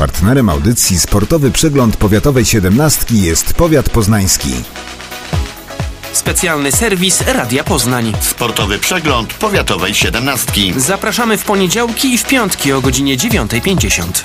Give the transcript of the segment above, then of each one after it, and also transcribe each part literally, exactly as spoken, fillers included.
Partnerem audycji Sportowy Przegląd Powiatowej siedemnastki jest powiat poznański. Specjalny serwis Radia Poznań. Sportowy Przegląd Powiatowej siedemnastki. Zapraszamy w poniedziałki i w piątki o godzinie dziewiąta pięćdziesiąt.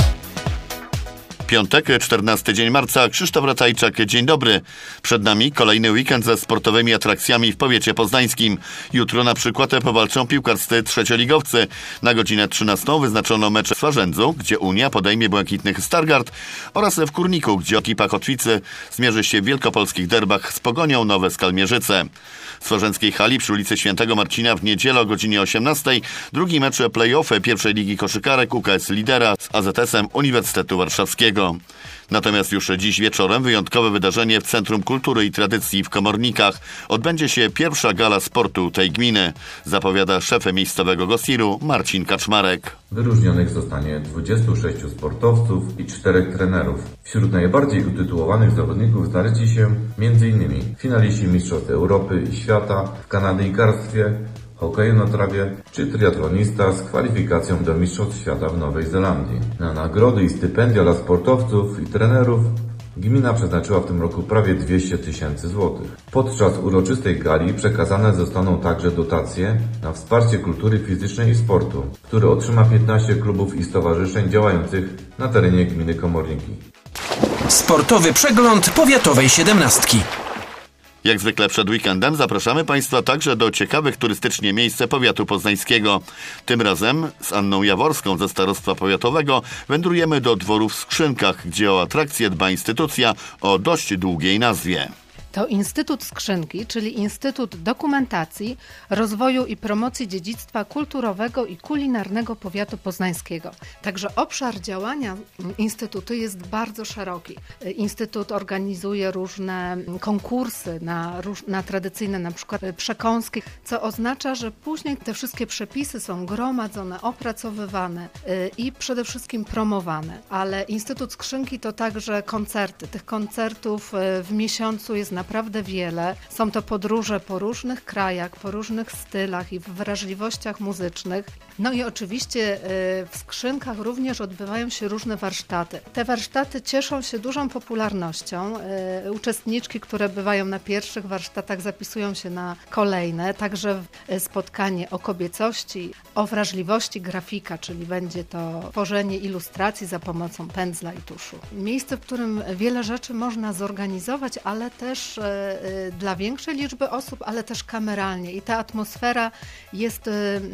Piątek, czternasty dzień marca. Krzysztof Ratajczak, dzień dobry. Przed nami kolejny weekend ze sportowymi atrakcjami w powiecie poznańskim. Jutro na przykład powalczą piłkarscy trzecioligowcy. Na godzinę trzynastą wyznaczono mecz w Swarzędzu, gdzie Unia podejmie błękitnych Stargard, oraz w Kurniku, gdzie ekipa Kotwicy zmierzy się w wielkopolskich derbach z Pogonią Nowe Skalmierzyce. W Swarzędzkiej hali przy ulicy Świętego Marcina w niedzielę o godzinie osiemnastej drugi mecz play-off pierwszej ligi koszykarek U K S Lidera z A Z S-em Uniwersytetu Warszawskiego. Natomiast już dziś wieczorem wyjątkowe wydarzenie w Centrum Kultury i Tradycji w Komornikach. Odbędzie się pierwsza gala sportu tej gminy, zapowiada szef miejscowego Gosiru Marcin Kaczmarek. Wyróżnionych zostanie dwudziestu sześciu sportowców i czterech trenerów. Wśród najbardziej utytułowanych zawodników znaleźli się m.in. finaliści Mistrzostw Europy i Świata w kanadyjkarstwie, hokeju na trawie czy triatlonista z kwalifikacją do Mistrzostw Świata w Nowej Zelandii. Na nagrody i stypendia dla sportowców i trenerów gmina przeznaczyła w tym roku prawie dwieście tysięcy złotych. Podczas uroczystej gali przekazane zostaną także dotacje na wsparcie kultury fizycznej i sportu, które otrzyma piętnaście klubów i stowarzyszeń działających na terenie gminy Komorniki. Sportowy Przegląd Powiatowej siedemnastki. Jak zwykle przed weekendem zapraszamy Państwa także do ciekawych turystycznie miejsc powiatu poznańskiego. Tym razem z Anną Jaworską ze Starostwa Powiatowego wędrujemy do dworu w Skrzynkach, gdzie o atrakcję dba instytucja o dość długiej nazwie. To Instytut Skrzynki, czyli Instytut Dokumentacji, Rozwoju i Promocji Dziedzictwa Kulturowego i Kulinarnego Powiatu Poznańskiego. Także obszar działania Instytutu jest bardzo szeroki. Instytut organizuje różne konkursy na, na tradycyjne na przykład przekąski, co oznacza, że później te wszystkie przepisy są gromadzone, opracowywane i przede wszystkim promowane. Ale Instytut Skrzynki to także koncerty. Tych koncertów w miesiącu jest naprawdę wiele. Są to podróże po różnych krajach, po różnych stylach i wrażliwościach muzycznych. No i oczywiście w Skrzynkach również odbywają się różne warsztaty. Te warsztaty cieszą się dużą popularnością. Uczestniczki, które bywają na pierwszych warsztatach, zapisują się na kolejne. Także spotkanie o kobiecości, o wrażliwości grafika, czyli będzie to tworzenie ilustracji za pomocą pędzla i tuszu. Miejsce, w którym wiele rzeczy można zorganizować, ale też dla większej liczby osób, ale też kameralnie. I ta atmosfera jest,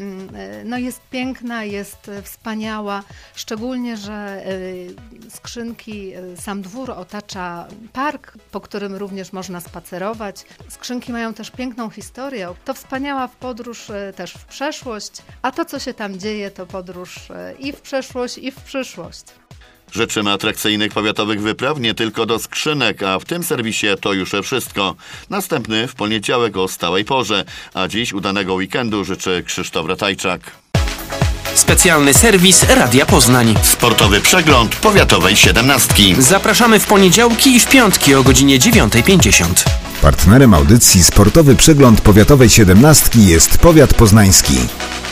no jest piękna, jest wspaniała, szczególnie, że Skrzynki, sam dwór otacza park, po którym również można spacerować. Skrzynki mają też piękną historię. To wspaniała podróż też w przeszłość, a to, co się tam dzieje, to podróż i w przeszłość, i w przyszłość. Życzymy atrakcyjnych powiatowych wypraw nie tylko do Skrzynek, a w tym serwisie to już wszystko. Następny w poniedziałek o stałej porze, a dziś udanego weekendu życzy Krzysztof Ratajczak. Specjalny serwis Radia Poznań. Sportowy Przegląd Powiatowej siedemnastki. Zapraszamy w poniedziałki i w piątki o godzinie dziewiąta pięćdziesiąt. Partnerem audycji Sportowy Przegląd Powiatowej siedemnastki jest powiat poznański.